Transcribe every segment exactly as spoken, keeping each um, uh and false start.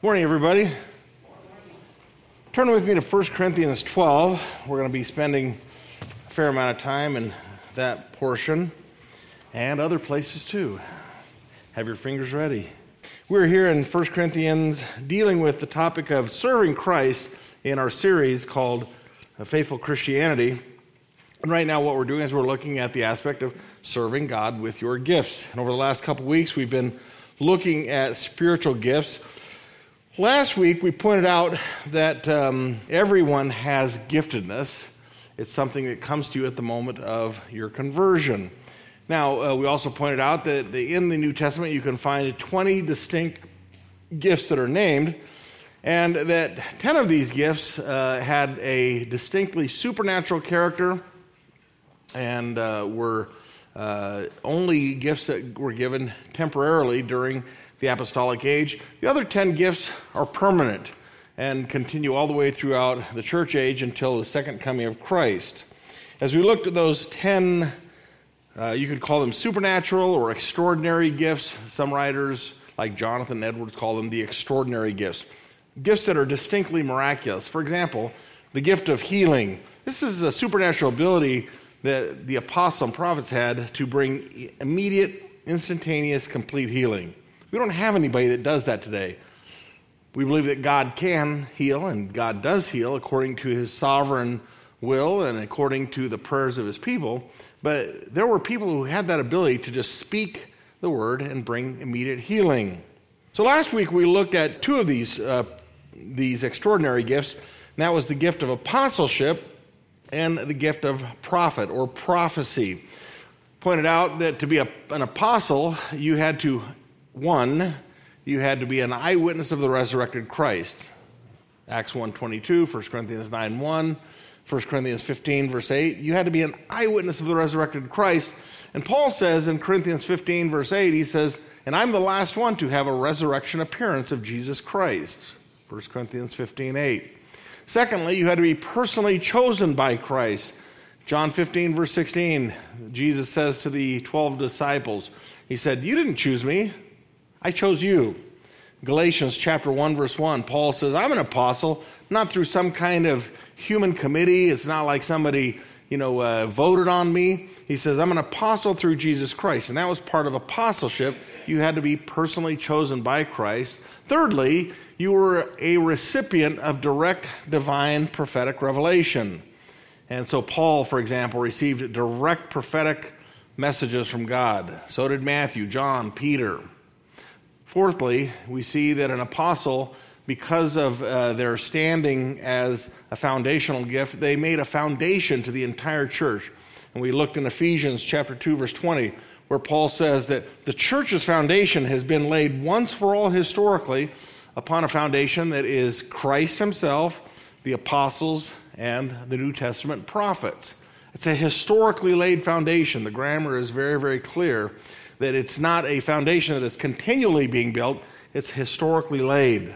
Morning, everybody. Turn with me to First Corinthians twelve. We're going to be spending a fair amount of time in that portion and other places too. Have your fingers ready. We're here in First Corinthians dealing with the topic of serving Christ in our series called Faithful Christianity. And right now what we're doing is we're looking at the aspect of serving God with your gifts. And over the last couple weeks we've been looking at spiritual gifts. Last week, we pointed out that um, everyone has giftedness. It's something that comes to you at the moment of your conversion. Now, uh, we also pointed out that the, in the New Testament, you can find twenty distinct gifts that are named, and that ten of these gifts uh, had a distinctly supernatural character and uh, were uh, only gifts that were given temporarily during the apostolic age. The other ten gifts are permanent and continue all the way throughout the church age until the second coming of Christ. As we looked at those ten, uh, you could call them supernatural or extraordinary gifts. Some writers, like Jonathan Edwards, call them the extraordinary gifts. Gifts that are distinctly miraculous. For example, the gift of healing. This is a supernatural ability that the apostles and prophets had to bring immediate, instantaneous, complete healing. We don't have anybody that does that today. We believe that God can heal, and God does heal according to his sovereign will and according to the prayers of his people. But there were people who had that ability to just speak the word and bring immediate healing. So last week we looked at two of these, uh, these extraordinary gifts, and that was the gift of apostleship and the gift of prophet or prophecy. Pointed out that to be a, an apostle, you had to One, you had to be an eyewitness of the resurrected Christ. Acts one twenty-two, First Corinthians nine one, First Corinthians fifteen, verse eight. You had to be an eyewitness of the resurrected Christ. And Paul says in Corinthians fifteen, verse eight, he says, and I'm the last one to have a resurrection appearance of Jesus Christ. First Corinthians fifteen, eight. Secondly, you had to be personally chosen by Christ. John fifteen, verse sixteen, Jesus says to the twelve disciples, he said, you didn't choose me, I chose you. Galatians chapter one, verse one, Paul says, I'm an apostle, not through some kind of human committee. It's not like somebody, you know, uh, voted on me. He says, I'm an apostle through Jesus Christ. And that was part of apostleship. You had to be personally chosen by Christ. Thirdly, you were a recipient of direct divine prophetic revelation. And so Paul, for example, received direct prophetic messages from God. So did Matthew, John, Peter. Fourthly, we see that an apostle, because of uh, their standing as a foundational gift, they made a foundation to the entire church. And we looked in Ephesians chapter two, verse twenty, where Paul says that the church's foundation has been laid once for all historically upon a foundation that is Christ himself, the apostles, and the New Testament prophets. It's a historically laid foundation. The grammar is very, very clear that it's not a foundation that is continually being built, it's historically laid.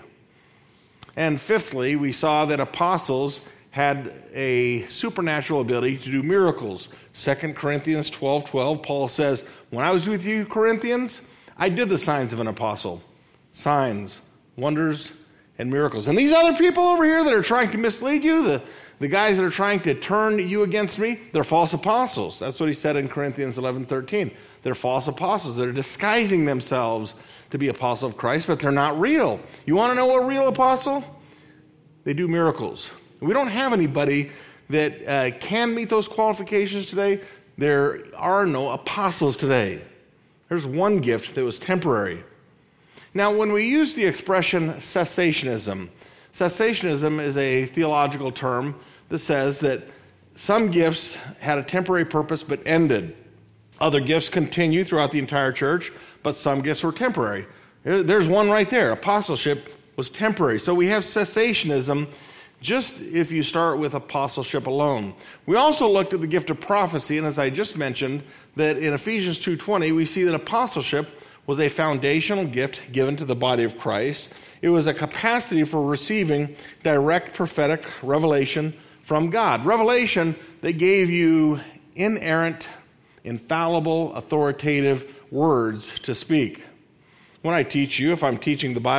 And fifthly, we saw that apostles had a supernatural ability to do miracles. Second Corinthians twelve twelve, Paul says, when I was with you, Corinthians, I did the signs of an apostle. Signs, wonders, and miracles. And these other people over here that are trying to mislead you, the, the guys that are trying to turn you against me, they're false apostles. That's what he said in Corinthians eleven thirteen. They're false apostles. They're disguising themselves to be apostles of Christ, but they're not real. You want to know a real apostle? They do miracles. We don't have anybody that uh, can meet those qualifications today. There are no apostles today. There's one gift that was temporary. Now, when we use the expression cessationism, cessationism is a theological term that says that some gifts had a temporary purpose but ended. Other gifts continue throughout the entire church, but some gifts were temporary. There's one right there. Apostleship was temporary. So we have cessationism just if you start with apostleship alone. We also looked at the gift of prophecy, and as I just mentioned, that in Ephesians two twenty, we see that apostleship was a foundational gift given to the body of Christ. It was a capacity for receiving direct prophetic revelation from God. Revelation that gave you inerrant, infallible, authoritative words to speak. When I teach you, if I'm teaching the Bible,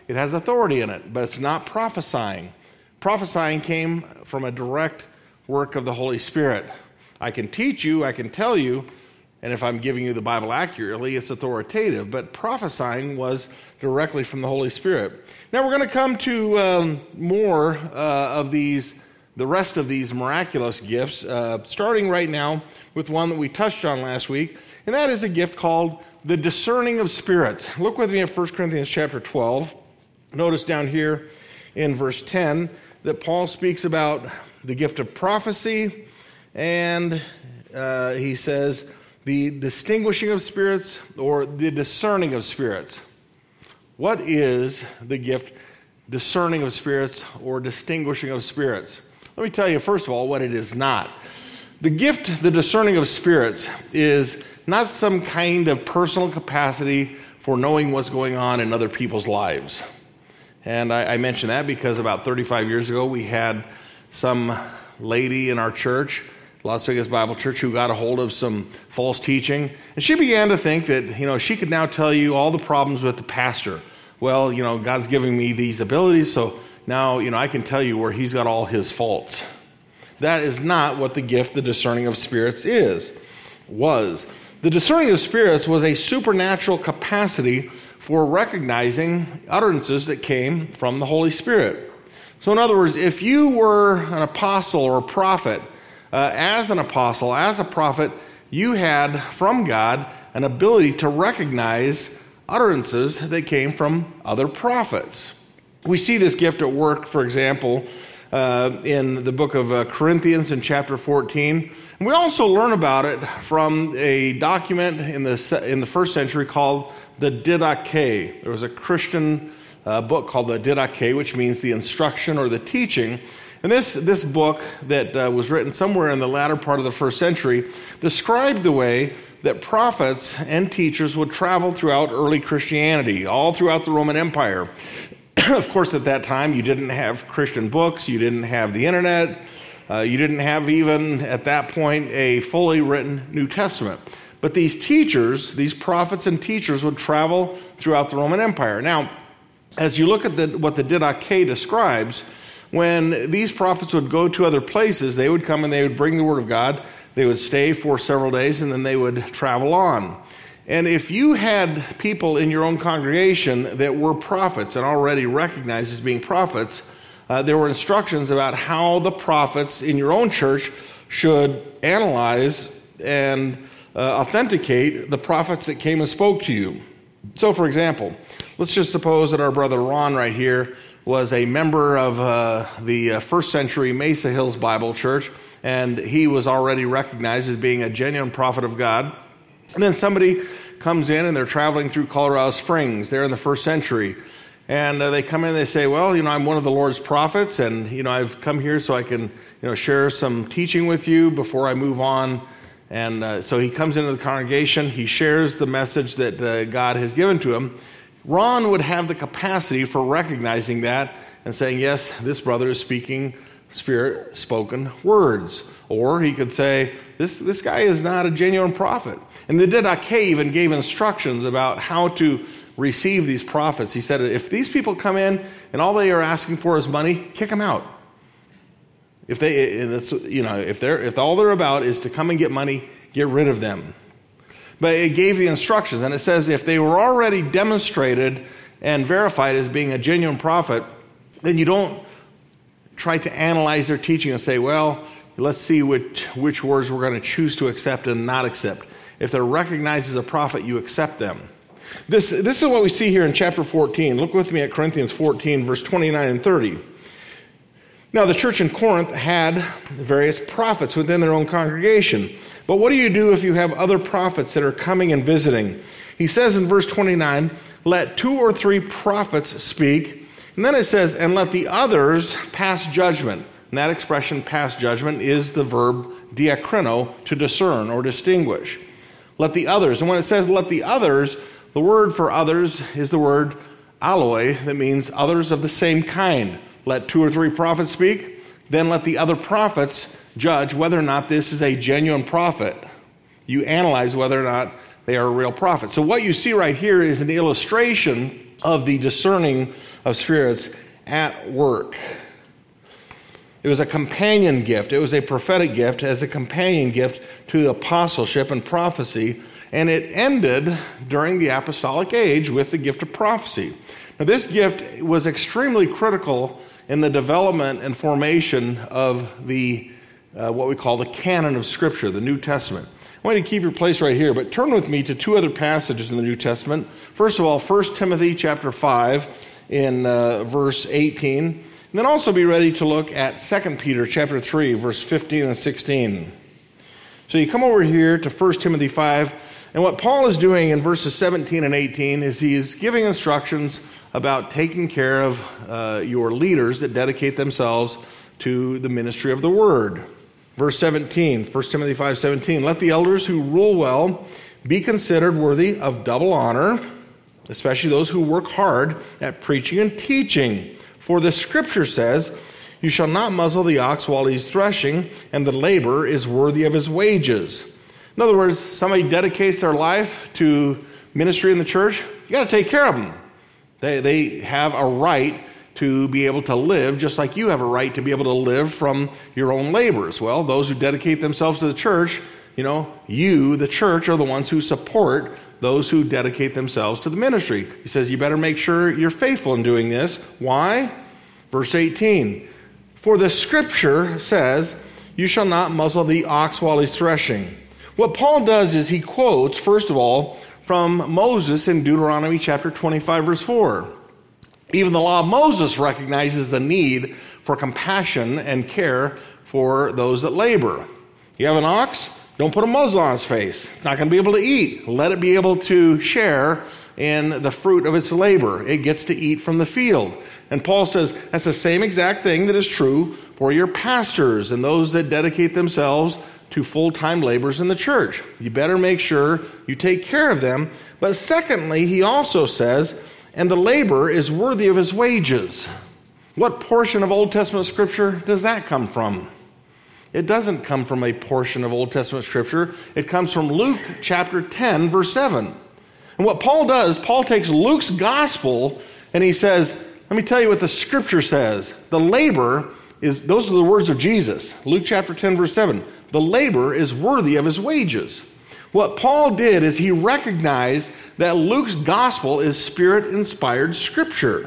it has authority in it, but it's not prophesying. Prophesying came from a direct work of the Holy Spirit. I can teach you, I can tell you, and if I'm giving you the Bible accurately, it's authoritative. But prophesying was directly from the Holy Spirit. Now we're going to come to um, more uh, of these, the rest of these miraculous gifts, uh, starting right now with one that we touched on last week, and that is a gift called the discerning of spirits. Look with me at First Corinthians chapter twelve. Notice down here in verse ten that Paul speaks about the gift of prophecy, and uh, he says the distinguishing of spirits or the discerning of spirits. What is the gift discerning of spirits or distinguishing of spirits? Let me tell you, first of all, what it is not. The gift, the discerning of spirits, is not some kind of personal capacity for knowing what's going on in other people's lives. And I, I mention that because about thirty-five years ago, we had some lady in our church, Las Vegas Bible Church, who got a hold of some false teaching. And she began to think that, you know, she could now tell you all the problems with the pastor. Well, you know, God's giving me these abilities, so now, you know, I can tell you where he's got all his faults. That is not what the gift, the discerning of spirits, is, was. The discerning of spirits was a supernatural capacity for recognizing utterances that came from the Holy Spirit. So in other words, if you were an apostle or a prophet, uh, as an apostle, as a prophet, you had from God an ability to recognize utterances that came from other prophets. We see this gift at work, for example, uh, in the book of uh, Corinthians in chapter fourteen. And we also learn about it from a document in the in the first century called the Didache. There was a Christian uh, book called the Didache, which means the instruction or the teaching. And this, this book that uh, was written somewhere in the latter part of the first century described the way that prophets and teachers would travel throughout early Christianity, all throughout the Roman Empire. Of course, at that time, you didn't have Christian books, you didn't have the internet, uh, you didn't have even, at that point, a fully written New Testament. But these teachers, these prophets and teachers would travel throughout the Roman Empire. Now, as you look at the, what the Didache describes, when these prophets would go to other places, they would come and they would bring the Word of God, they would stay for several days, and then they would travel on. And if you had people in your own congregation that were prophets and already recognized as being prophets, uh, there were instructions about how the prophets in your own church should analyze and uh, authenticate the prophets that came and spoke to you. So, for example, let's just suppose that our brother Ron right here was a member of uh, the uh, first century Mesa Hills Bible Church, and he was already recognized as being a genuine prophet of God. And then somebody comes in and they're traveling through Colorado Springs. They're in the first century. And uh, they come in and they say, well, you know, I'm one of the Lord's prophets, and, you know, I've come here so I can, you know, share some teaching with you before I move on. And uh, so he comes into the congregation. He shares the message that uh, God has given to him. Ron would have the capacity for recognizing that and saying, yes, this brother is speaking Spirit-spoken words. Or he could say, this, this guy is not a genuine prophet. And the Didache even gave instructions about how to receive these prophets. He said, if these people come in and all they are asking for is money, kick them out. If they, you know, if they're, if all they're about is to come and get money, get rid of them. But it gave the instructions, and it says if they were already demonstrated and verified as being a genuine prophet, then you don't try to analyze their teaching and say, well, let's see which, which words we're going to choose to accept and not accept. If they're recognized as a prophet, you accept them. This, this is what we see here in chapter fourteen. Look with me at Corinthians fourteen, verse twenty-nine and thirty. Now, the church in Corinth had various prophets within their own congregation. But what do you do if you have other prophets that are coming and visiting? He says in verse twenty-nine, let two or three prophets speak. And then it says, and let the others pass judgment. And that expression, pass judgment, is the verb diakrino, to discern or distinguish. Let the others. And when it says let the others, the word for others is the word aloi, that means others of the same kind. Let two or three prophets speak, then let the other prophets judge whether or not this is a genuine prophet. You analyze whether or not they are a real prophet. So what you see right here is an illustration of the discerning of spirits at work. It was a companion gift. It was a prophetic gift as a companion gift to apostleship and prophecy, and it ended during the apostolic age with the gift of prophecy. Now, this gift was extremely critical in the development and formation of the uh, what we call the canon of Scripture, the New Testament. I want you to keep your place right here, but turn with me to two other passages in the New Testament. First of all, First Timothy chapter five in uh, verse eighteen, and then also be ready to look at Second Peter chapter three, verse fifteen and sixteen. So you come over here to First Timothy five, and what Paul is doing in verses seventeen and eighteen is he is giving instructions about taking care of uh, your leaders that dedicate themselves to the ministry of the Word. Verse seventeen, First Timothy five seventeen, let the elders who rule well be considered worthy of double honor, especially those who work hard at preaching and teaching. For the Scripture says, you shall not muzzle the ox while he's threshing, and the laborer is worthy of his wages. In other words, somebody dedicates their life to ministry in the church, you got to take care of them. They, they have a right to be able to live, just like you have a right to be able to live from your own labors. Well, those who dedicate themselves to the church, you know, you, the church, are the ones who support those who dedicate themselves to the ministry. He says, you better make sure you're faithful in doing this. Why? Verse eighteen, for the Scripture says, you shall not muzzle the ox while he's threshing. What Paul does is he quotes, first of all, from Moses in Deuteronomy chapter twenty-five, verse four. Even the law of Moses recognizes the need for compassion and care for those that labor. You have an ox, don't put a muzzle on its face. It's not going to be able to eat. Let it be able to share in the fruit of its labor. It gets to eat from the field. And Paul says that's the same exact thing that is true for your pastors and those that dedicate themselves to full-time labors in the church. You better make sure you take care of them. But secondly, he also says, and the laborer is worthy of his wages. What portion of Old Testament Scripture does that come from? It doesn't come from a portion of Old Testament Scripture. It comes from Luke chapter ten, verse seven. And what Paul does, Paul takes Luke's gospel and he says, let me tell you what the Scripture says. The laborer is, those are the words of Jesus. Luke chapter ten, verse seven. The laborer is worthy of his wages. What Paul did is he recognized that Luke's gospel is Spirit-inspired Scripture.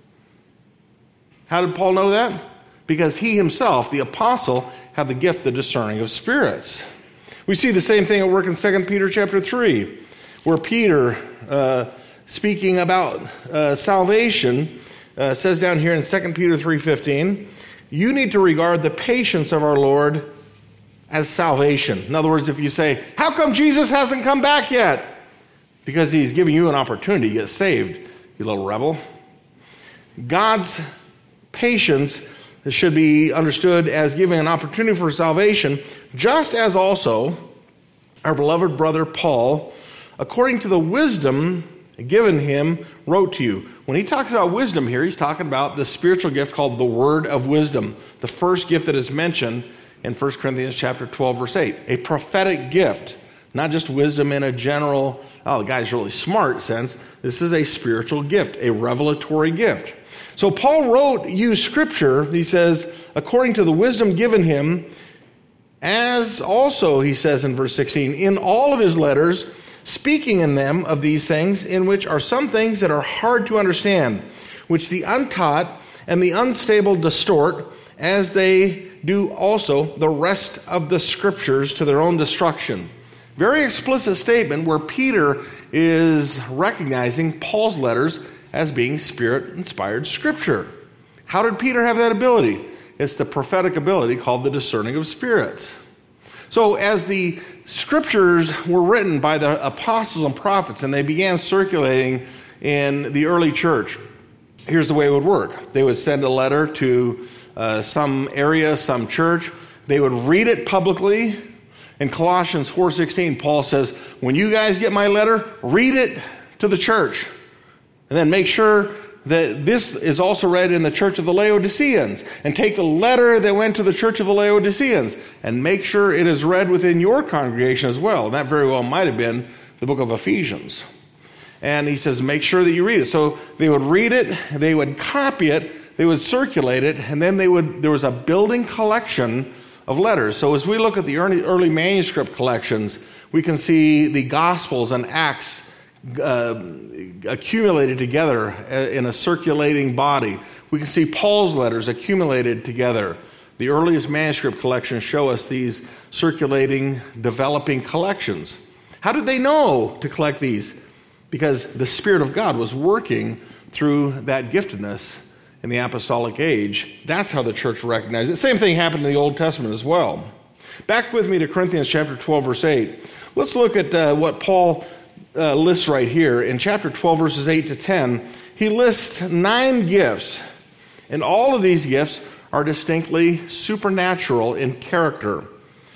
How did Paul know that? Because he himself, the apostle, had the gift of discerning of spirits. We see the same thing at work in Second Peter chapter three, where Peter, uh, speaking about uh, salvation, uh, says down here in Second Peter three fifteen, you need to regard the patience of our Lord as salvation. In other words, if you say, how come Jesus hasn't come back yet? Because he's giving you an opportunity to get saved, you little rebel. God's patience should be understood as giving an opportunity for salvation, just as also our beloved brother Paul, according to the wisdom given him, wrote to you. When he talks about wisdom here, he's talking about the spiritual gift called the word of wisdom, the first gift that is mentioned in First Corinthians chapter twelve, verse eight, a prophetic gift, not just wisdom in a general, oh, the guy's really smart sense. This is a spiritual gift, a revelatory gift. So Paul wrote you Scripture, he says, according to the wisdom given him, as also, he says in verse sixteen, in all of his letters, speaking in them of these things, in which are some things that are hard to understand, which the untaught and the unstable distort, as they do also the rest of the Scriptures to their own destruction. Very explicit statement where Peter is recognizing Paul's letters as being Spirit-inspired Scripture. How did Peter have that ability? It's the prophetic ability called the discerning of spirits. So as the Scriptures were written by the apostles and prophets and they began circulating in the early church, here's the way it would work. They would send a letter to uh, some area, some church. They would read it publicly. In Colossians four sixteen, Paul says, when you guys get my letter, read it to the church. And then make sure that this is also read in the church of the Laodiceans. And take the letter that went to the church of the Laodiceans and make sure it is read within your congregation as well. And that very well might have been the book of Ephesians. And he says, make sure that you read it. So they would read it, they would copy it, they would circulate it, and then they would. There was a building collection of letters. So as we look at the early, early manuscript collections, we can see the Gospels and Acts uh, accumulated together in a circulating body. We can see Paul's letters accumulated together. The earliest manuscript collections show us these circulating, developing collections. How did they know to collect these? Because the Spirit of God was working through that giftedness in the apostolic age. That's how the church recognized it. Same thing happened in the Old Testament as well. Back with me to Corinthians chapter twelve, verse eight. Let's look at uh, what Paul uh, lists right here. In chapter twelve, verses eight to ten, he lists nine gifts. And all of these gifts are distinctly supernatural in character.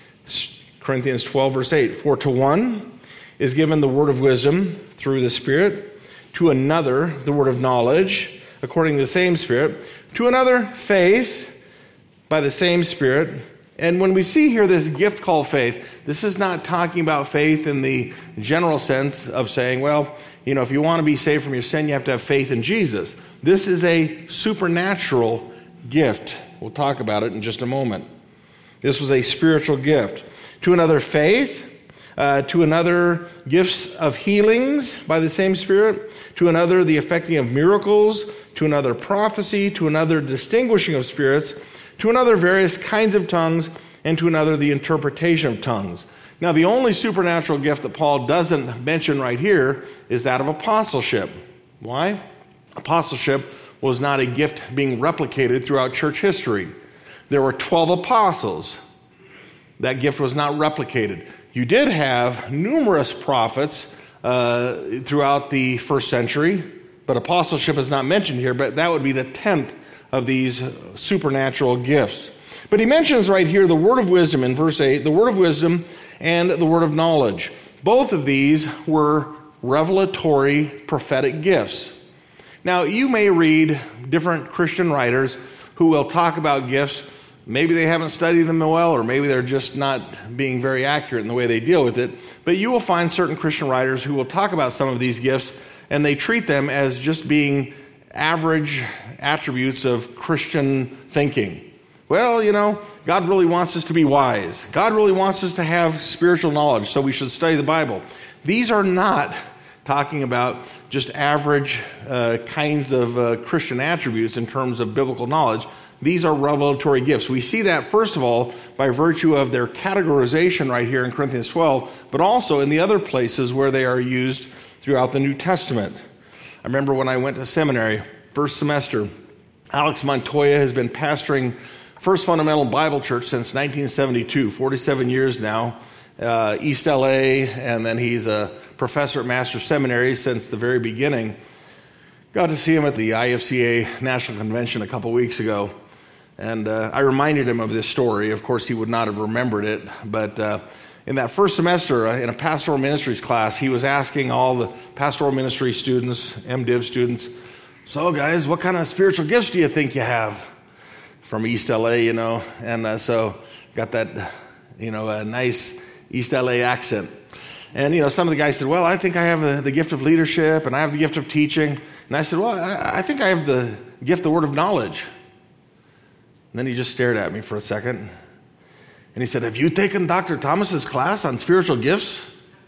Corinthians twelve, verse eight. For to one is given the word of wisdom through the Spirit, to another the word of knowledge, according to the same Spirit, to another faith by the same Spirit. And when we see here this gift called faith, this is not talking about faith in the general sense of saying, well, you know, if you want to be saved from your sin, you have to have faith in Jesus. This is a supernatural gift. We'll talk about it in just a moment. This was a spiritual gift. To another faith, uh, to another gifts of healings by the same Spirit, to another the effecting of miracles, to another prophecy, to another distinguishing of spirits, to another various kinds of tongues, and to another the interpretation of tongues. Now, the only supernatural gift that Paul doesn't mention right here is that of apostleship. Why? Apostleship was not a gift being replicated throughout church history. There were twelve apostles. That gift was not replicated. You did have numerous prophets uh, throughout the first century, but apostleship is not mentioned here, but that would be the tenth of these supernatural gifts. But he mentions right here the word of wisdom in verse eight, the word of wisdom and the word of knowledge. Both of these were revelatory prophetic gifts. Now, you may read different Christian writers who will talk about gifts. Maybe they haven't studied them well, or maybe they're just not being very accurate in the way they deal with it. But you will find certain Christian writers who will talk about some of these gifts, and they treat them as just being average attributes of Christian thinking. Well, you know, God really wants us to be wise. God really wants us to have spiritual knowledge, so we should study the Bible. These are not talking about just average uh, kinds of uh, Christian attributes in terms of biblical knowledge. These are revelatory gifts. We see that, first of all, by virtue of their categorization right here in Corinthians twelve, but also in the other places where they are used throughout the New Testament. I remember when I went to seminary, first semester, Alex Montoya has been pastoring First Fundamental Bible Church since nineteen seventy-two, forty-seven years now, uh, East L A, and then he's a professor at Master's Seminary since the very beginning. Got to see him at the I F C A National Convention a couple weeks ago, and uh, I reminded him of this story. Of course, he would not have remembered it, but uh, in that first semester, uh, in a pastoral ministries class, he was asking all the pastoral ministry students, MDiv students, so guys, what kind of spiritual gifts do you think you have? From East L A, you know, and uh, so got that, you know, a nice East L A accent. And, you know, some of the guys said, well, I think I have a, the gift of leadership, and I have the gift of teaching. And I said, well, I, I think I have the gift, the word of knowledge. And then he just stared at me for a second. And he said, have you taken Doctor Thomas's class on spiritual gifts?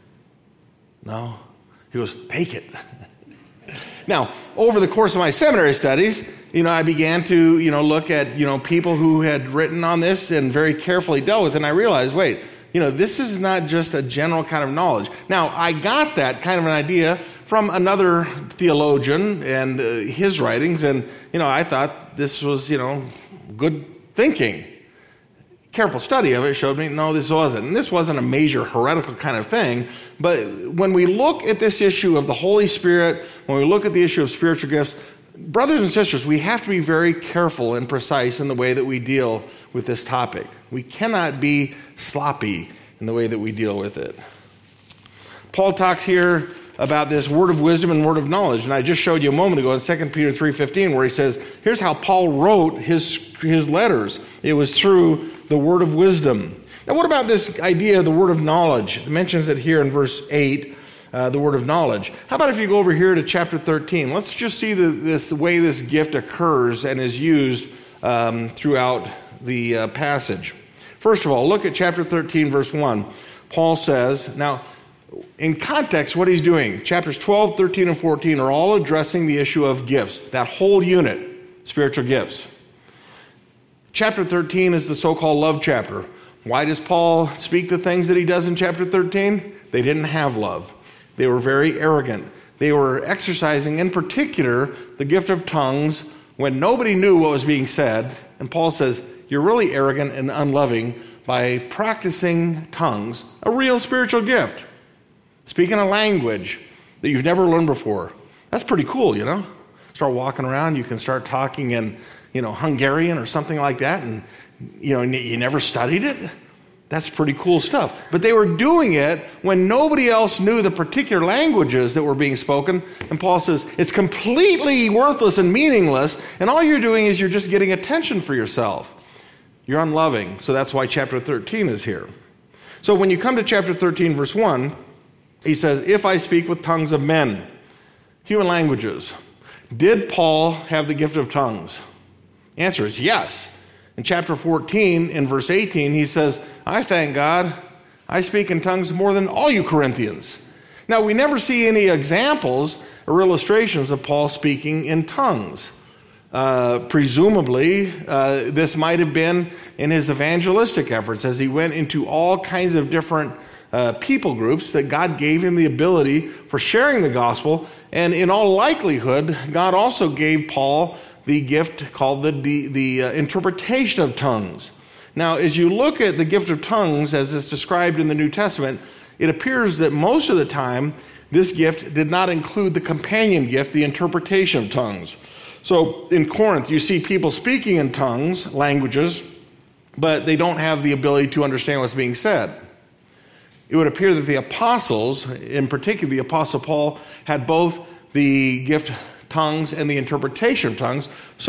No. He goes, take it. Now, over the course of my seminary studies, you know, I began to, you know, look at, you know, people who had written on this and very carefully dealt with it, and I realized, wait, you know, this is not just a general kind of knowledge. Now, I got that kind of an idea from another theologian and uh, his writings, and, you know, I thought this was, you know, good thinking. Careful study of it showed me, no, this wasn't. And this wasn't a major heretical kind of thing, but when we look at this issue of the Holy Spirit, when we look at the issue of spiritual gifts, brothers and sisters, we have to be very careful and precise in the way that we deal with this topic. We cannot be sloppy in the way that we deal with it. Paul talks here about this word of wisdom and word of knowledge, and I just showed you a moment ago in Second Peter three fifteen where he says, here's how Paul wrote his, his letters. It was through the word of wisdom. Now, what about this idea of the word of knowledge? It mentions it here in verse eight. uh, the word of knowledge. How about if you go over here to chapter thirteen? Let's just see the, this way this gift occurs and is used um, throughout the uh, passage. First of all, look at chapter thirteen, verse one. Paul says, now, in context, what he's doing, chapters twelve, thirteen, and fourteen are all addressing the issue of gifts, that whole unit, spiritual gifts. Chapter thirteen is the so-called love chapter. Why does Paul speak the things that he does in chapter thirteen? They didn't have love. They were very arrogant. They were exercising, in particular, the gift of tongues when nobody knew what was being said. And Paul says, you're really arrogant and unloving by practicing tongues, a real spiritual gift. Speaking a language that you've never learned before. That's pretty cool, you know? Start walking around, you can start talking in, you know, Hungarian or something like that, and, you know, you never studied it. That's pretty cool stuff. But they were doing it when nobody else knew the particular languages that were being spoken. And Paul says, it's completely worthless and meaningless, and all you're doing is you're just getting attention for yourself. You're unloving. So that's why chapter thirteen is here. So when you come to chapter thirteen, verse one, he says, if I speak with tongues of men, human languages, did Paul have the gift of tongues? The answer is yes. In chapter fourteen, in verse eighteen, he says, I thank God, I speak in tongues more than all you Corinthians. Now, we never see any examples or illustrations of Paul speaking in tongues. Uh, presumably, uh, this might have been in his evangelistic efforts as he went into all kinds of different uh, people groups that God gave him the ability for sharing the gospel. And in all likelihood, God also gave Paul the gift called the, the, the uh, interpretation of tongues. Now, as you look at the gift of tongues as it's described in the New Testament, it appears that most of the time this gift did not include the companion gift, the interpretation of tongues. So in Corinth, you see people speaking in tongues, languages, but they don't have the ability to understand what's being said. It would appear that the apostles, in particular the apostle Paul, had both the gift of tongues and the interpretation of tongues.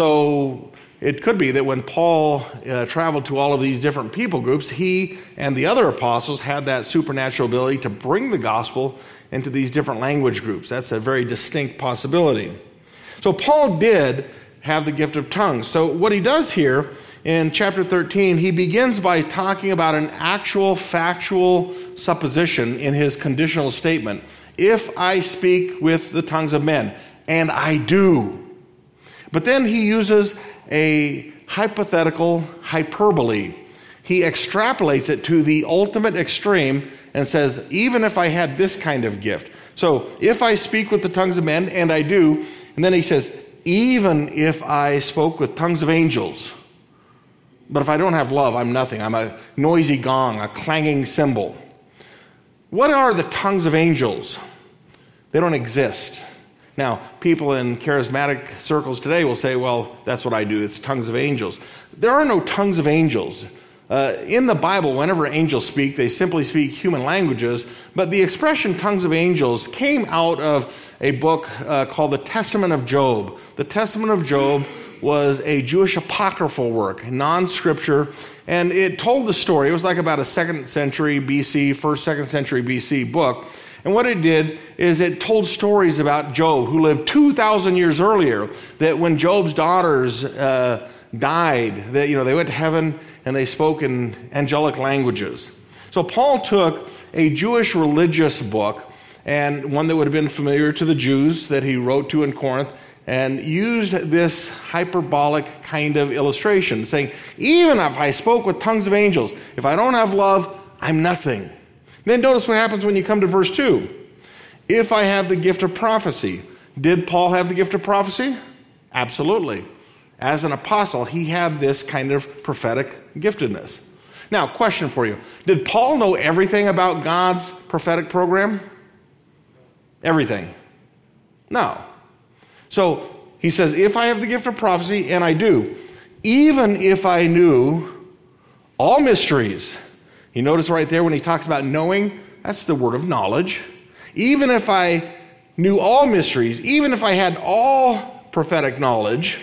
So it could be that when Paul uh, traveled to all of these different people groups, he and the other apostles had that supernatural ability to bring the gospel into these different language groups. That's a very distinct possibility. So Paul did have the gift of tongues. So what he does here in chapter thirteen, he begins by talking about an actual factual supposition in his conditional statement. If I speak with the tongues of men, and I do. But then he uses a hypothetical hyperbole. He extrapolates it to the ultimate extreme and says, even if I had this kind of gift. So if I speak with the tongues of men, and I do, and then he says, even if I spoke with tongues of angels, but if I don't have love, I'm nothing. I'm a noisy gong, a clanging cymbal. What are the tongues of angels? They don't exist. Now, people in charismatic circles today will say, well, that's what I do. It's tongues of angels. There are no tongues of angels. Uh, in the Bible, whenever angels speak, they simply speak human languages. But the expression tongues of angels came out of a book uh, called the Testament of Job. The Testament of Job was a Jewish apocryphal work, non-scripture, and it told the story. It was like about a second century B C, first, second century B C book. And what it did is it told stories about Job, who lived two thousand years earlier, that when Job's daughters uh, died, that, you know, they went to heaven and they spoke in angelic languages. So Paul took a Jewish religious book, and one that would have been familiar to the Jews that he wrote to in Corinth, and used this hyperbolic kind of illustration, saying, even if I spoke with tongues of angels, if I don't have love, I'm nothing. Then notice what happens when you come to verse two. If I have the gift of prophecy. Did Paul have the gift of prophecy? Absolutely. As an apostle, he had this kind of prophetic giftedness. Now, question for you. Did Paul know everything about God's prophetic program? Everything? No. So he says, if I have the gift of prophecy, and I do, even if I knew all mysteries. You notice right there when he talks about knowing, that's the word of knowledge. Even if I knew all mysteries, even if I had all prophetic knowledge,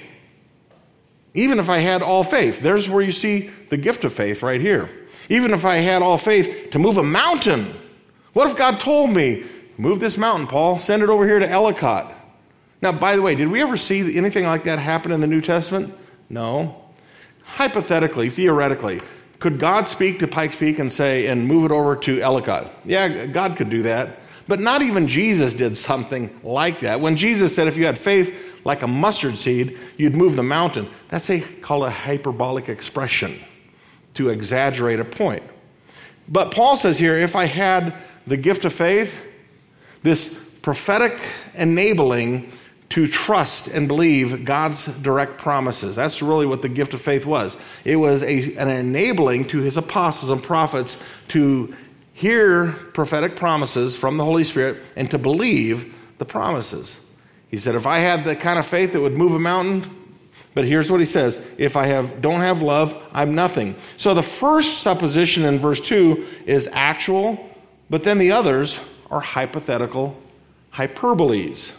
even if I had all faith, there's where you see the gift of faith right here. Even if I had all faith to move a mountain, what if God told me move this mountain, Paul. Send it over here to Ellicott. Now, by the way, did we ever see anything like that happen in the New Testament? No. Hypothetically, theoretically, could God speak to Pikes Peak and say, and move it over to Ellicott? Yeah, God could do that. But not even Jesus did something like that. When Jesus said if you had faith like a mustard seed, you'd move the mountain, that's a, called a hyperbolic expression to exaggerate a point. But Paul says here, if I had the gift of faith, this prophetic enabling to trust and believe God's direct promises. That's really what the gift of faith was. It was a, an enabling to his apostles and prophets to hear prophetic promises from the Holy Spirit and to believe the promises. He said, if I had the kind of faith that would move a mountain, but here's what he says, if I have don't have love, I'm nothing. So the first supposition in verse two is actual, but then the others are hypothetical hyperboles.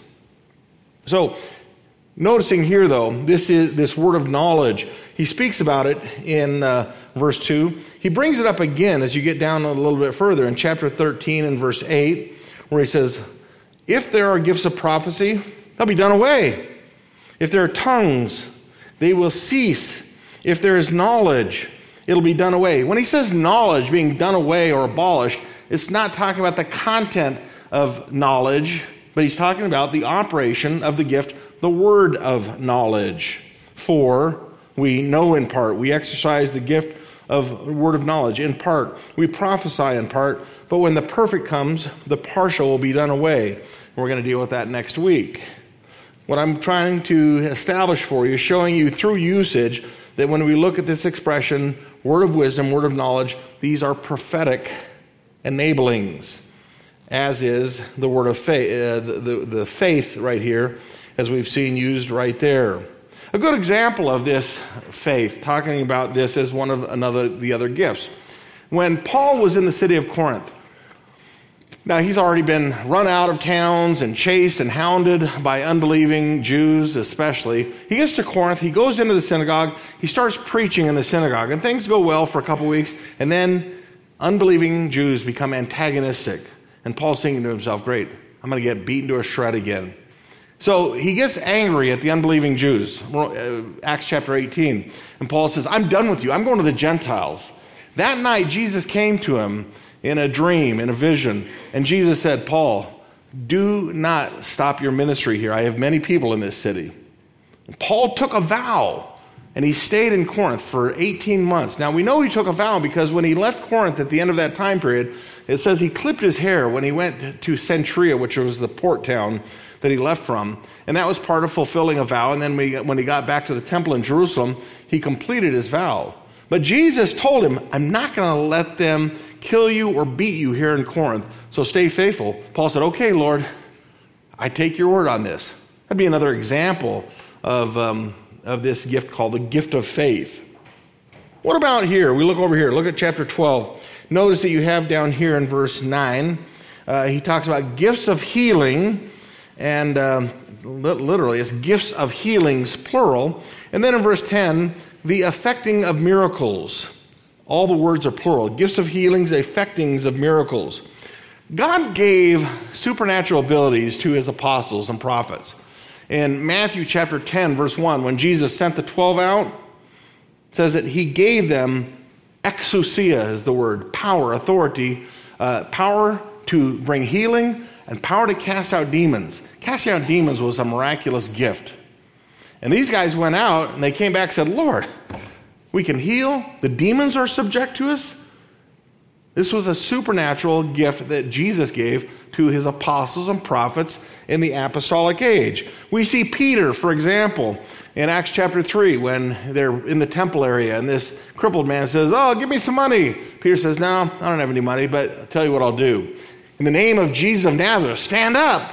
So noticing here, though, this is this word of knowledge. He speaks about it in uh, verse two. He brings it up again as you get down a little bit further in chapter thirteen and verse eight, where he says, if there are gifts of prophecy, they'll be done away. If there are tongues, they will cease. If there is knowledge, it'll be done away. When he says knowledge being done away or abolished, it's not talking about the content of knowledge, but he's talking about the operation of the gift, the word of knowledge. For we know in part, we exercise the gift of word of knowledge in part. We prophesy in part, but when the perfect comes, the partial will be done away. We're going to deal with that next week. What I'm trying to establish for you, showing you through usage, that when we look at this expression, word of wisdom, word of knowledge, these are prophetic enablings, as is the word of faith, uh, the, the, the faith right here, as we've seen used right there. A good example of this faith, talking about this as one of another the other gifts. When Paul was in the city of Corinth, now he's already been run out of towns and chased and hounded by unbelieving Jews especially. He gets to Corinth, he goes into the synagogue, he starts preaching in the synagogue, and things go well for a couple weeks, and then unbelieving Jews become antagonistic. And Paul's thinking to himself, great, I'm going to get beaten to a shred again. So he gets angry at the unbelieving Jews, Acts chapter eighteen. And Paul says, I'm done with you. I'm going to the Gentiles. That night, Jesus came to him in a dream, in a vision. And Jesus said, Paul, do not stop your ministry here. I have many people in this city. And Paul took a vow. And he stayed in Corinth for eighteen months. Now, we know he took a vow because when he left Corinth at the end of that time period, it says he clipped his hair when he went to Cenchrea, which was the port town that he left from. And that was part of fulfilling a vow. And then when he got back to the temple in Jerusalem, he completed his vow. But Jesus told him, I'm not going to let them kill you or beat you here in Corinth. So stay faithful. Paul said, okay, Lord, I take your word on this. That'd be another example of... Um, of this gift called the gift of faith. What about here? We look over here. Look at chapter twelve. Notice that you have down here in verse nine, uh, he talks about gifts of healing, and um, li- literally it's gifts of healings, plural. And then in verse ten, the effecting of miracles. All the words are plural. Gifts of healings, effectings of miracles. God gave supernatural abilities to his apostles and prophets. In Matthew chapter ten, verse one, when Jesus sent the twelve out, it says that he gave them exousia is the word, power, authority, uh, power to bring healing and power to cast out demons. Casting out demons was a miraculous gift. And these guys went out and they came back and said, Lord, we can heal. The demons are subject to us. This was a supernatural gift that Jesus gave to his apostles and prophets in the apostolic age. We see Peter, for example, in Acts chapter three, when they're in the temple area and this crippled man says, oh, give me some money. Peter says, no, I don't have any money, but I'll tell you what I'll do. In the name of Jesus of Nazareth, stand up.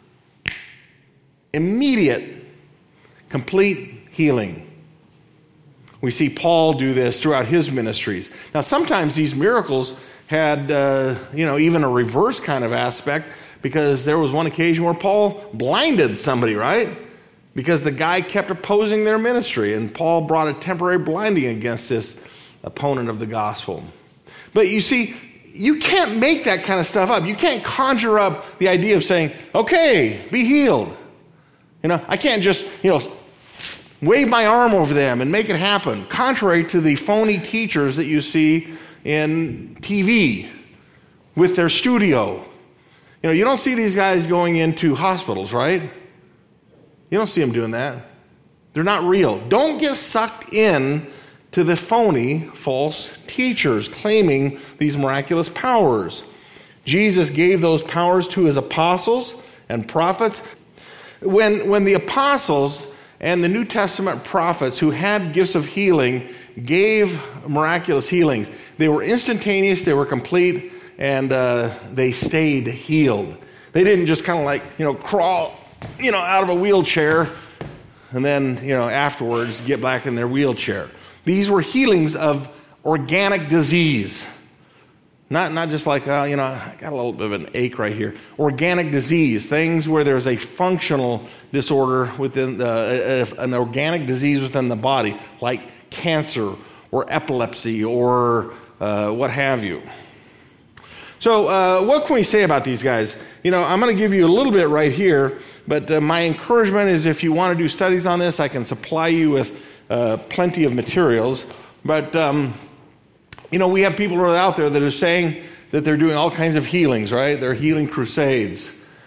Immediate, complete healing. We see Paul do this throughout his ministries. Now, sometimes these miracles had, uh, you know, even a reverse kind of aspect, because there was one occasion where Paul blinded somebody, right? Because the guy kept opposing their ministry, and Paul brought a temporary blinding against this opponent of the gospel. But you see, you can't make that kind of stuff up. You can't conjure up the idea of saying, okay, be healed. You know, I can't just, you know, wave my arm over them and make it happen, contrary to the phony teachers that you see in T V with their studio. You know, you don't see these guys going into hospitals, right? You don't see them doing that. They're not real. Don't get sucked in to the phony, false teachers claiming these miraculous powers. Jesus gave those powers to his apostles and prophets. When, when the apostles and the New Testament prophets who had gifts of healing gave miraculous healings, they were instantaneous, they were complete, and uh, they stayed healed. They didn't just kind of like, you know, crawl, you know, out of a wheelchair and then, you know, afterwards get back in their wheelchair. These were healings of organic disease. Not, not just like, uh, you know, I got a little bit of an ache right here. Organic disease, things where there's a functional disorder within the, uh, an organic disease within the body, like cancer or epilepsy or uh, what have you. So uh, what can we say about these guys? You know, I'm going to give you a little bit right here, but uh, my encouragement is if you want to do studies on this, I can supply you with uh, plenty of materials. But, um, you know, we have people who are out there that are saying that they're doing all kinds of healings, right? They're healing crusades.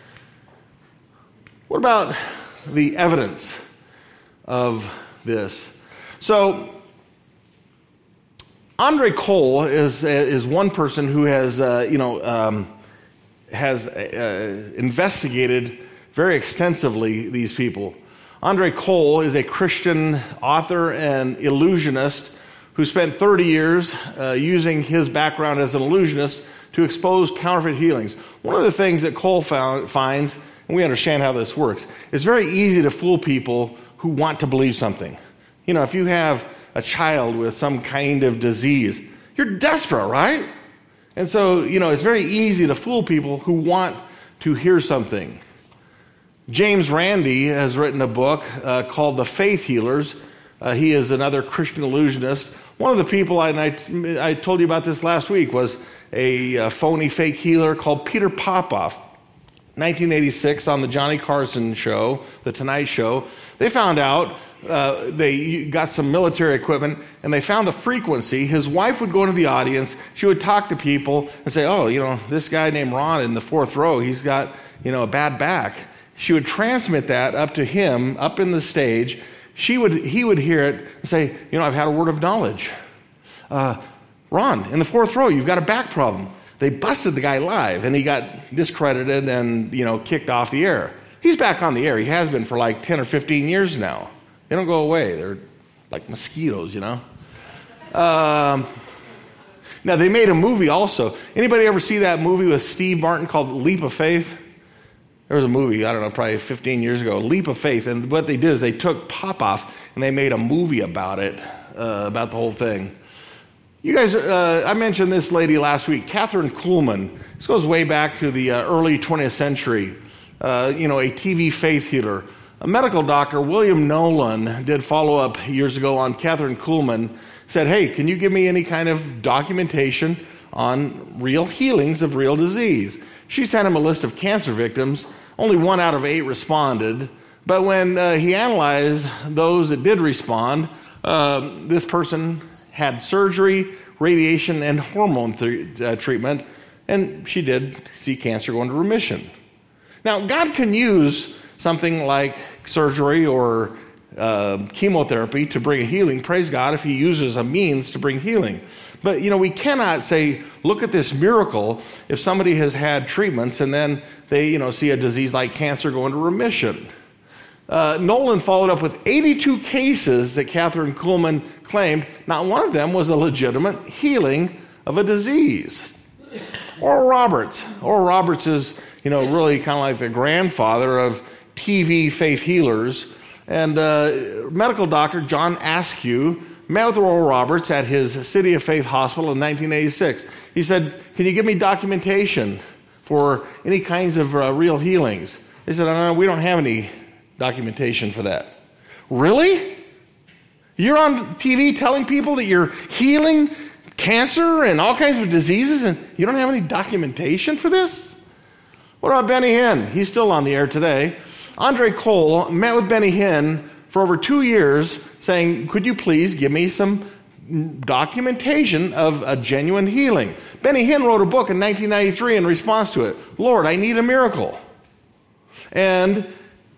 What about the evidence of this? So, Andre Cole is is one person who has, uh, you know, um, has uh, investigated very extensively these people. Andre Cole is a Christian author and illusionist who spent thirty years uh, using his background as an illusionist to expose counterfeit healings. One of the things that Cole found, finds, and we understand how this works, it's very easy to fool people who want to believe something. You know, if you have a child with some kind of disease, you're desperate, right? And so, you know, it's very easy to fool people who want to hear something. James Randi has written a book uh, called The Faith Healers. Uh, he is another Christian illusionist. One of the people, I, and I, I told you about this last week, was a, a phony fake healer called Peter Popoff. nineteen eighty-six, on the Johnny Carson show, The Tonight Show, they found out, uh, they got some military equipment, and they found the frequency. His wife would go into the audience, she would talk to people and say, oh, you know, this guy named Ron in the fourth row, he's got, you know, a bad back. She would transmit that up to him, up in the stage. She would, he would hear it and say, you know, I've had a word of knowledge. Uh, Ron, in the fourth row, you've got a back problem. They busted the guy live, and he got discredited and, you know, kicked off the air. He's back on the air. He has been for like ten or fifteen years now. They don't go away. They're like mosquitoes, you know. Um, now, they made a movie also. Anybody ever see that movie with Steve Martin called Leap of Faith? There was a movie, I don't know, probably fifteen years ago, Leap of Faith. And what they did is they took Popoff and they made a movie about it, uh, about the whole thing. You guys, uh, I mentioned this lady last week, Catherine Kuhlman. This goes way back to the uh, early twentieth century. Uh, you know, a T V faith healer. A medical doctor, William Nolan, did follow-up years ago on Catherine Kuhlman. Said, hey, can you give me any kind of documentation on real healings of real disease? She sent him a list of cancer victims. Only one out of eight responded. But when uh, he analyzed those that did respond, uh, this person had surgery, radiation, and hormone th- uh, treatment, and she did see cancer go into remission. Now, God can use something like surgery or uh, chemotherapy to bring a healing. Praise God if he uses a means to bring healing. But, you know, we cannot say, look at this miracle if somebody has had treatments and then they, you know, see a disease like cancer go into remission. Uh, Nolan followed up with eighty-two cases that Catherine Kuhlman claimed. Not one of them was a legitimate healing of a disease. Oral Roberts. Oral Roberts is, you know, really kind of like the grandfather of T V faith healers. And uh, medical doctor John Askew met with Oral Roberts at his City of Faith Hospital in nineteen eighty-six. He said, can you give me documentation for any kinds of uh, real healings? They said, no, no, we don't have any documentation for that. Really? You're on T V telling people that you're healing cancer and all kinds of diseases, and you don't have any documentation for this? What about Benny Hinn? He's still on the air today. Andre Cole met with Benny Hinn for over two years saying, could you please give me some documentation of a genuine healing? Benny Hinn wrote a book in nineteen ninety-three in response to it. Lord, I need a miracle. And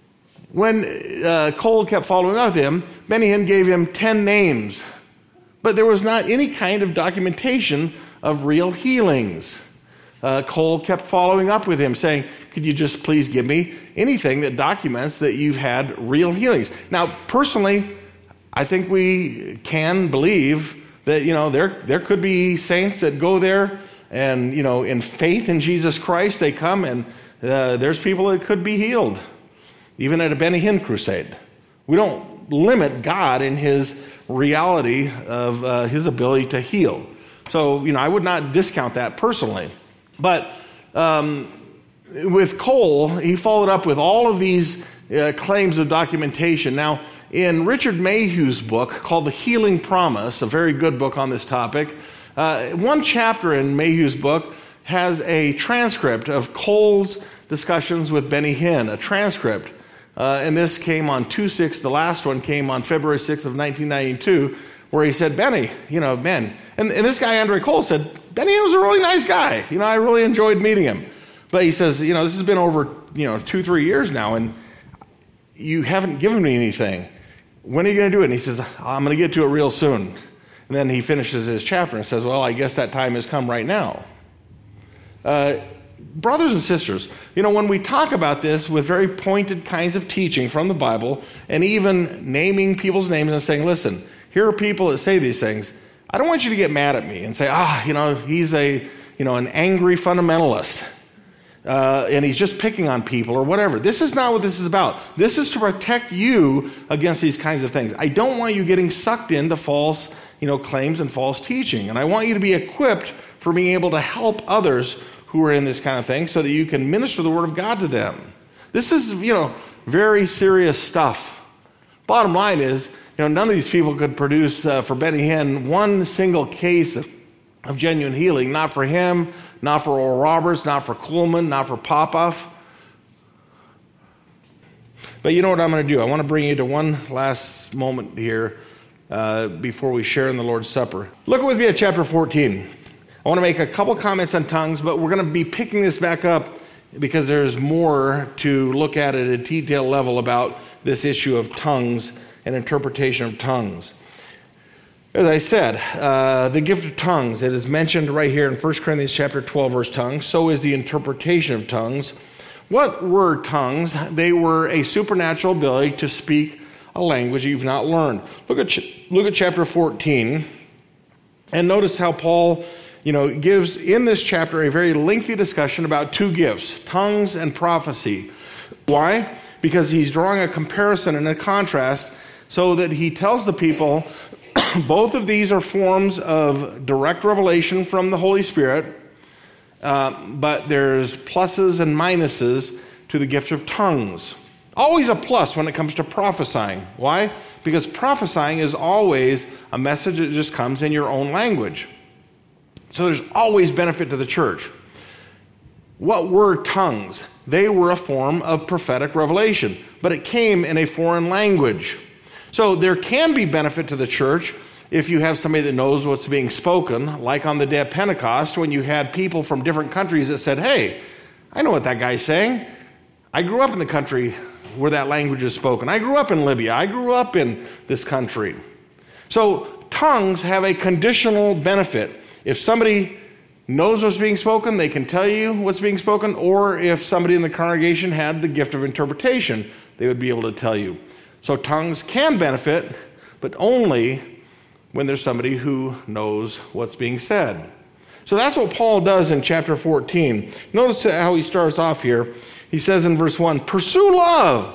when uh, Cole kept following up with him, Benny Hinn gave him ten names. But there was not any kind of documentation of real healings. Uh, Cole kept following up with him, saying, could you just please give me anything that documents that you've had real healings? Now, personally, I think we can believe that, you know, there there could be saints that go there and, you know, in faith in Jesus Christ, they come and uh, there's people that could be healed, even at a Benny Hinn crusade. We don't limit God in his reality of uh, his ability to heal. So, you know, I would not discount that personally. But um, with Cole, he followed up with all of these uh, claims of documentation. Now, in Richard Mayhew's book called The Healing Promise, a very good book on this topic, uh, one chapter in Mayhew's book has a transcript of Cole's discussions with Benny Hinn, a transcript. Uh, and this came on two six, the last one came on February sixth of nineteen ninety-two, where he said, Benny, you know, man, and, and this guy, Andre Cole, said, Benny Hinn was a really nice guy. You know, I really enjoyed meeting him. But he says, you know, this has been over, you know, two, three years now, and you haven't given me anything. When are you going to do it? And he says, I'm going to get to it real soon. And then he finishes his chapter and says, well, I guess that time has come right now. Uh, brothers and sisters, you know, when we talk about this with very pointed kinds of teaching from the Bible, and even naming people's names and saying, listen, here are people that say these things, I don't want you to get mad at me and say, ah, you know, he's a, you know, an angry fundamentalist. Uh, and he's just picking on people or whatever. This is not what this is about. This is to protect you against these kinds of things. I don't want you getting sucked into false, you know, claims and false teaching. And I want you to be equipped for being able to help others who are in this kind of thing so that you can minister the Word of God to them. This is, you know, very serious stuff. Bottom line is, you know, none of these people could produce uh, for Benny Hinn one single case of, of genuine healing. Not for him, not for Oral Roberts, not for Kuhlman, not for Popoff. But you know what I'm going to do? I want to bring you to one last moment here uh, before we share in the Lord's Supper. Look with me at chapter fourteen. I want to make a couple comments on tongues, but we're going to be picking this back up because there's more to look at at a detailed level about this issue of tongues and interpretation of tongues. As I said, uh, the gift of tongues, it is mentioned right here in First Corinthians chapter twelve, verse tongues. So is the interpretation of tongues. What were tongues? They were a supernatural ability to speak a language you've not learned. Look at look at chapter fourteen, and notice how Paul, you know, gives in this chapter a very lengthy discussion about two gifts, tongues and prophecy. Why? Because he's drawing a comparison and a contrast so that he tells the people both of these are forms of direct revelation from the Holy Spirit, uh, but there's pluses and minuses to the gift of tongues. Always a plus when it comes to prophesying. Why? Because prophesying is always a message that just comes in your own language. So there's always benefit to the church. What were tongues? They were a form of prophetic revelation, but it came in a foreign language. So there can be benefit to the church if you have somebody that knows what's being spoken, like on the day of Pentecost when you had people from different countries that said, hey, I know what that guy's saying. I grew up in the country where that language is spoken. I grew up in Libya. I grew up in this country. So tongues have a conditional benefit. If somebody knows what's being spoken, they can tell you what's being spoken, or if somebody in the congregation had the gift of interpretation, they would be able to tell you. So tongues can benefit, but only when there's somebody who knows what's being said. So that's what Paul does in chapter fourteen. Notice how he starts off here. He says in verse one, pursue love.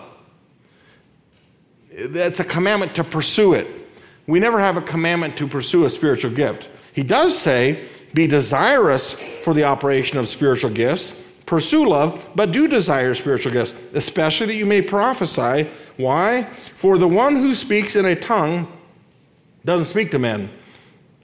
That's a commandment to pursue it. We never have a commandment to pursue a spiritual gift. He does say, be desirous for the operation of spiritual gifts. Pursue love, but do desire spiritual gifts, especially that you may prophesy. Why? For the one who speaks in a tongue doesn't speak to men,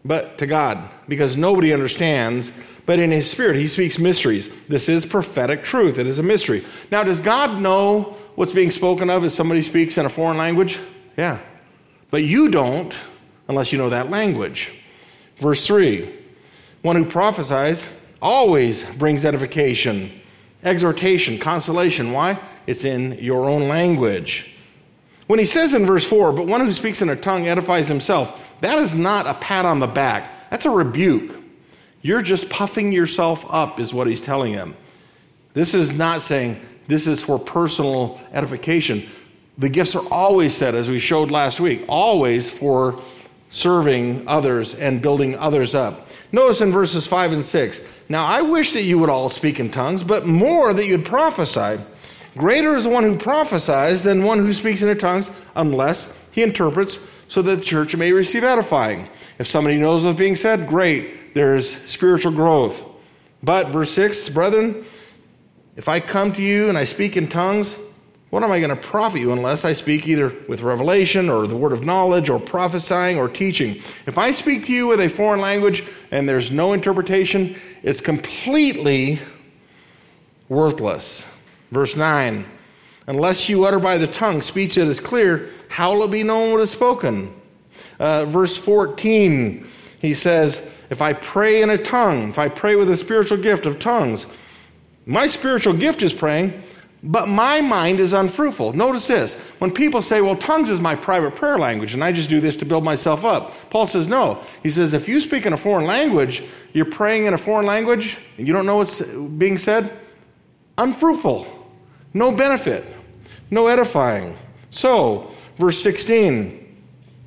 but to God, because nobody understands, but in his spirit he speaks mysteries. This is prophetic truth. It is a mystery. Now, does God know what's being spoken of as somebody speaks in a foreign language? Yeah. But you don't unless you know that language. Verse three, one who prophesies always brings edification, exhortation, consolation. Why? It's in your own language. When he says in verse four, but one who speaks in a tongue edifies himself, that is not a pat on the back. That's a rebuke. You're just puffing yourself up is what he's telling them. This is not saying this is for personal edification. The gifts are always said, as we showed last week, always for serving others and building others up. Notice in verses five and six, now I wish that you would all speak in tongues, but more that you'd prophesy. Greater is the one who prophesies than one who speaks in tongues, unless he interprets, so that the church may receive edifying. If somebody knows what's being said, great, there's spiritual growth. But, verse six, brethren, if I come to you and I speak in tongues, what am I going to profit you unless I speak either with revelation or the word of knowledge or prophesying or teaching? If I speak to you with a foreign language and there's no interpretation, it's completely worthless. Verse nine, unless you utter by the tongue speech that is clear, how will it be known what is spoken? Uh, verse fourteen, he says, if I pray in a tongue, if I pray with a spiritual gift of tongues, my spiritual gift is praying, but my mind is unfruitful. Notice this. When people say, well, tongues is my private prayer language, and I just do this to build myself up. Paul says, no. He says, if you speak in a foreign language, you're praying in a foreign language, and you don't know what's being said, unfruitful. No benefit. No edifying. So, verse sixteen,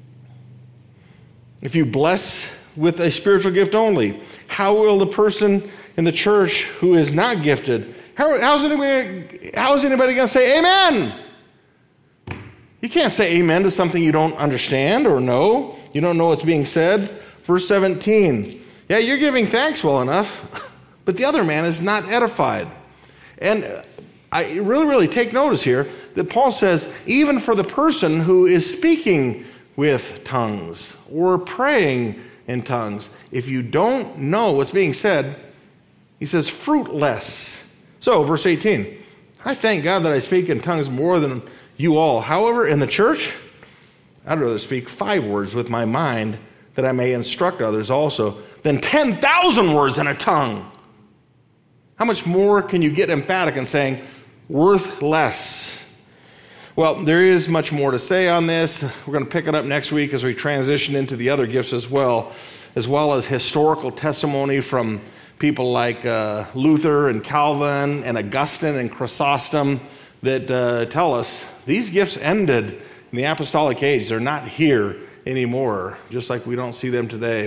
if you bless with a spiritual gift only, how will the person in the church who is not gifted, how, how's anybody, how is anybody going to say amen? You can't say amen to something you don't understand or know. You don't know what's being said. Verse seventeen, yeah, you're giving thanks well enough, but the other man is not edified. And I really, really take notice here that Paul says, even for the person who is speaking with tongues or praying in tongues, if you don't know what's being said, he says, fruitless. So, verse eighteen, I thank God that I speak in tongues more than you all. However, in the church, I'd rather speak five words with my mind that I may instruct others also than ten thousand words in a tongue. How much more can you get emphatic in saying, worth less? Well, there is much more to say on this. We're going to pick it up next week as we transition into the other gifts as well, as well as historical testimony from people like uh, Luther and Calvin and Augustine and Chrysostom that uh, tell us these gifts ended in the apostolic age. They're not here anymore, just like we don't see them today.